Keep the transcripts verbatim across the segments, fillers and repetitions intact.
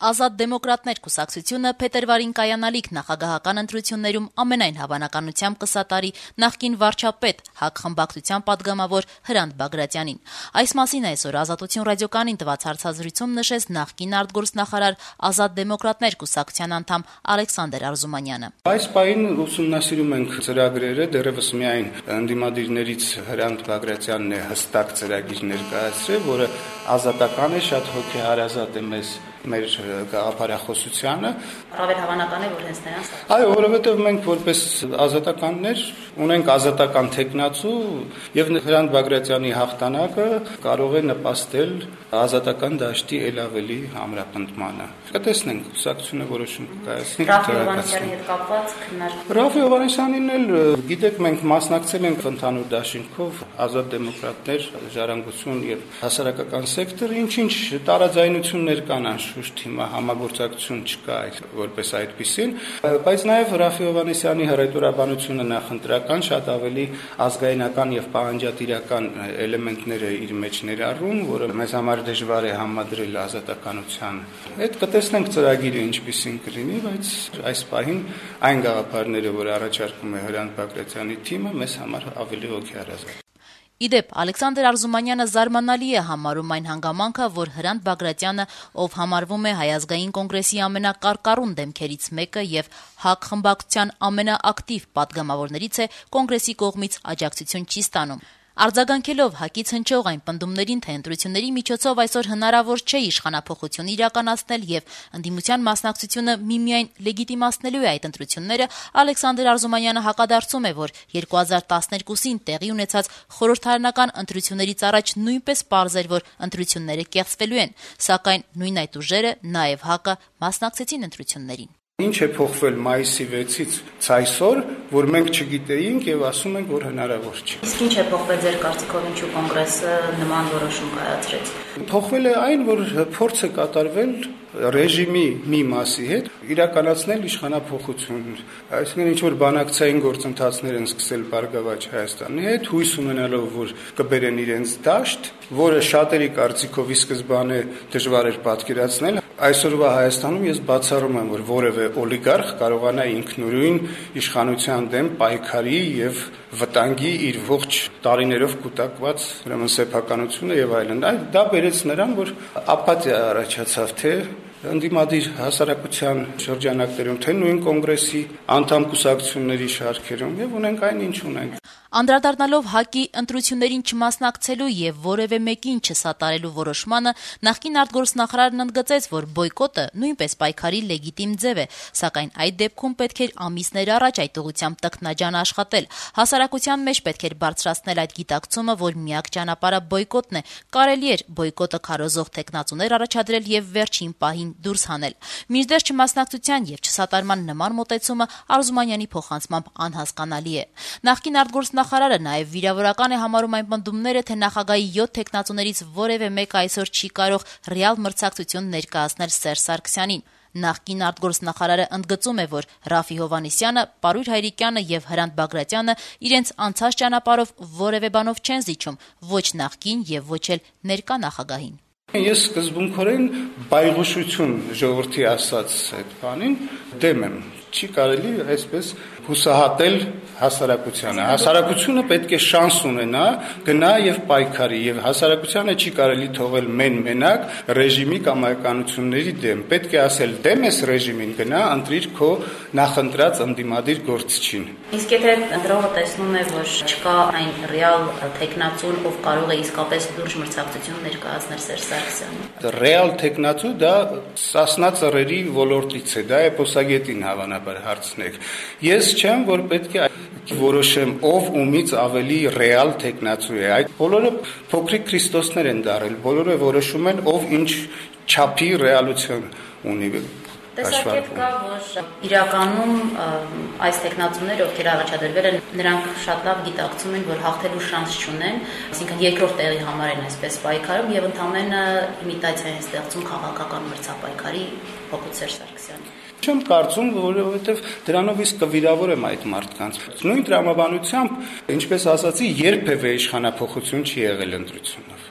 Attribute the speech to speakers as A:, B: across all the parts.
A: Ազատ դեմոկրատներ կուսակցությունը փետրվարին կայանալիք նախագահական ընտրություններում ամենայն հավանականությամբ կսատարի նախկին վարչապետ ՀԱԿ խմբակցության պատգամավոր Հրանտ Բագրատյանին։ Այս մասին այսօր Ազատություն ռադիոկայանին տված հարցազրույցում նշեց նախկին արտգործնախարար Ազատ դեմոկրատներ կուսակցության անդամ Ալեքսանդր Արզումանյանը։
B: Այս պահին ուսումնասիրում ենք ծրագրերը, դեռևս միայն ընդդիմադիրներից Հրանտ Բագրատյանն է հստակ ծրագիր ներկայացրել, որը ազատական է, շատ հոգեհարազատ է մեզ մեր գաղափարախոսությանը։
A: Ավելի հավանական է, որ հենց նրանց։
B: Այո, որովհետև մենք որպես ազատականներ ունենք ազատական թեկնածու եւ Հրանտ Բագրատյանի հաղթանակը կարող է նպաստել ազատական դաշտի ել ավելի ամրապնդմանը։ Կտեսնենք, կուսակցությունը որոշում կկայացնի։
A: Ռաֆի Հովհաննիսյանի հետ կապված քննարկում։
B: Ռաֆի Հովհաննիսյանին էլ գիտեք, մենք մասնակցել ենք ընդհանուր դաշինքով Ազատ դեմոկրատներ, Ժառանգություն եւ հասարակական սեկտոր, ինչ-ինչ տարաձայնություններ կան անշուշտ հիմա համագործակցություն չկա որպես այդպիսին, բայց նաև Ռաֆի Հովհաննիսյանի հռետորաբանությունը նախընտրական շատ ավելի ազգայնական եւ պահանջատիրական էլեմենտներ է իր մեջ ներառում, որը մեզ համար դժվար է համադրել ազատականության հետ։ Կտեսնենք ծրագիրը ինչպիսին կլինի, բայց այս պահին այն գաղափարները, որ առաջարկում է Հրանտ Բագրատյանի թիմը, մեզ համար ավելի հոգեհարազատ։
A: Իդեպ Ալեքսանդր Արզումանյանը զարմանալի է համարում այն հանգամանքը, որ Հրանտ Բագրատյանը, ով համարվում է Հայ ազգային կոնգրեսի ամենակարկառուն դեմքերից մեկը եւ ՀԱԿ խմբակցության ամենաակտիվ պատգամավորներից է, կոնգրեսի կողմից աջակցություն չի ստանում։ Արձագանքելով ՀԱԿ-ից հնչող այն պնդումներին, թե ընտրությունների միջոցով այսօր հնարավոր չէ իշխանափոխություն իրականացնել եւ ընդդիմության մասնակցությունը միմիայն լեգիտիմացնելու է այդ ընտրությունները, Ալեքսանդր Արզումանյանը հակադարձում է, որ երկու հազար տասներկուսին տեղի ունեցած խորհրդարանական ընտրություններից առաջ նույնպես պարզ էր, որ ընտրությունները կեղծվելու են, սակայն նույն այդ ուժերը, նաեւ ՀԱԿ-ը մասնակցեցին ընտրություններին։
B: Ինչ է փոխվել մայիսի վեցից ցայսօր, որ մենք չգիտեինք եւ ասում ենք, որ հնարավոր չէ։
A: Իսկ ինչ է փոխվել ձեր կարծիքով, ինչու կոնգրեսը նման որոշում կայացրեց։
B: Փոխվել է այն, որ փորձ է կատարվել ռեժիմի մի մասի հետ իրականացնել իշխանափոխություն։ Այսինքն ինչ որ բանակցային գործընթացներ են սկսել Բարգավաճ Հայաստանի հետ, հույս ունենալով, որ կբերեն իրենց դաշտ, որը շատերի կարծիքով ի սկզբանե դժվար էր պատկերացնել։ Այսօրվա Հայաստանում ես բացառում եմ, որ որևէ օլիգարխ կարողանա ինքնուրույն իշխանության դեմ պայքարի եւ վտանգի իր ողջ տարիներով կուտակված ուրեմն սեփականությունը եւ այլն։ Դա բերեց նրան, որ ապաթիա առաջացավ, թե ընդդիմադիր հասարակության շրջանակներում, թե նույն կոնգրեսի անդամ կուսակցությունների շարքերում եւ ունենք այն, ինչ ունենք։
A: Անդրադառնալով ՀԱԿ-ի ընտրություններին չմասնակցելու եւ որևէ մեկին չսատարելու որոշմանը, նախկին արտգործնախարարն ընդգծեց, որ բոյկոտը նույնպես պայքարի լեգիտիմ ձև է, սակայն այդ դեպքում պետք էր ամիսներ առաջ այդ ուղղությամբ տքնաջան աշխատել։ Հասարակության մեջ պետք էր բարձրացնել այդ գիտակցումը, որ միակ ճանապարհը բոյկոտն է։ Կարելի էր բոյկոտը քարոզող տեխնացուներ առաջադրել եւ վերջին պահին դուրս հանել։ Մինչդեռ չմասնակցության եւ չսատարման նման մոտեցումը Արզումանյանի փոխանցմամբ անհասկանալի է։ Նախկին արտգործնախարարը նաեւ վիրավորական է համարում այն պնդումները, թե նախագահի յոթ տեխնացուներից որևէ մեկը այսօր չի կարող ռեալ մրցակցություն ներկայացնել Սերժ Սարգսյանին։ Նախկին արտգործնախարարը ընդգծում է, որ Ռաֆի Հովհաննիսյանը, Պարույր Հայրիկյանը եւ Հրանտ Բագրատյանը իրենց անցած ճանապարհով որևէ բանով չեն զիջում ոչ նախկին եւ ոչ էլ ներկա նախագահին։
B: Ես սկզբունքորեն բայղուշություն ժողովրդի ասած այդ բանին դեմ եմ։ Չի կարելի այսպես հուսահատել հասարակությանը։ Հասարակությունը պետք է շանս ունենա, գնա եւ պայքարի, եւ հասարակությանը չի կարելի թողել մեն-մենակ ռեժիմի կամայականությունների դեմ։ Պետք է ասել դեմ ես ռեժիմին, գնա ընտրիր քո նախընտրած ընդդիմադիր գործչին։
A: Իսկ եթե ընտրողը տեսնում է, որ չկա այն ռեալ տեխնացուն, ով կարող է իսկապես լուրջ մրցակցություն ներկայացնել Սերժ Սարգսյանին։
B: Ռեալ տեխնացու դա Սասնա ծռերի ոլորտից է, դա էպոսագետին հավանաբար հարցնեք։ Ես չեմ, որ պետք է որոշեմ ով ումից ավելի ռեալ տեխնացու է։ Այդ բոլորը փոքրիկ քրիստոսներ են դարել, բոլորը որոշում են ով ինչ չափի ռեալություն ունի։
A: Տեսակետ կա, որ իրականում այս տեխնացուները, ովքեր առաջադրվել են, նրանք շատ լավ գիտակցում են, որ հաղթելու շանս չունեն, այսինքն երկրորդ տեղի համար են այսպես պայքարում եւ ընդամենը իմիտացիա են ստեղծում քաղաքական մրցապայքարի փոքր Սերժ Սարգսյանի։
B: Չեմ կարծում, որովհետև դրանով իսկ կվիրավորեմ այդ մարդկանց։ Նույն տրամաբանությամբ, ինչպես ասացի, երբևէ իշխանափոխություն չի եղել ընտրությունով։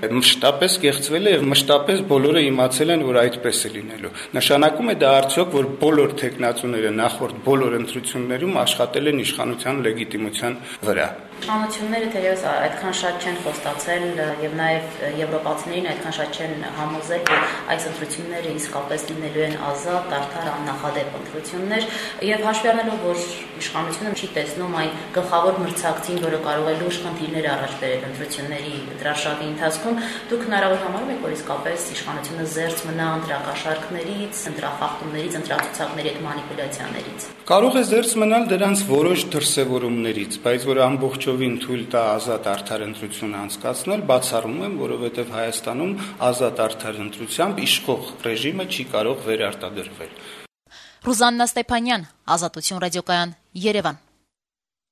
B: Մշտապես կեղծվել է եւ մշտապես բոլորը իմացել են, որ այդպես է լինելու։ Նշանակում է դա արդյոք, որ բոլոր տեխնացուները նախորդ բոլոր ընտրություններում աշխատել են իշխանության լեգիտիմության վրա։
A: Իշխանությունները թերևս այդքան շատ չեն խոստացել եւ նաեւ եվրոպացիներին այդքան շատ չեն համոզել, որ այս ընտրությունները իսկապես լինելու են ազատ, արդար, աննախադեպ ընտրություններ եւ հաշվի առնելով, որ իշխանությունը չի տեսնում այն գլխավոր մրցակցին, որը կարող է լուրջ խնդիրներ առաջ բերել ընտրությունների դրաշավի ընթացքում, դուք հնարավոր համարում եք, որ իսկապես իշխանությունը զերծ մնա ընտրակաշառքներից, ընտրախախտումներից, ընտրացուցակների հետ մանիպուլյացիաներից։
B: Կարող է զերծ մնալ դրանց որոշ դրսևորումներից, բայց որ ամբողջովին թույլ տա ազատ արդար ընտրություն անցկացնել, բացառում եմ, որովհետև Հայաստանում ազատ արդար ընտրությամբ իշխող ռեժիմը չի կարող վերարտադրվել։
A: Ռուզաննա Ստեփանյան, Ազատություն ռադիոկայան, Երևան։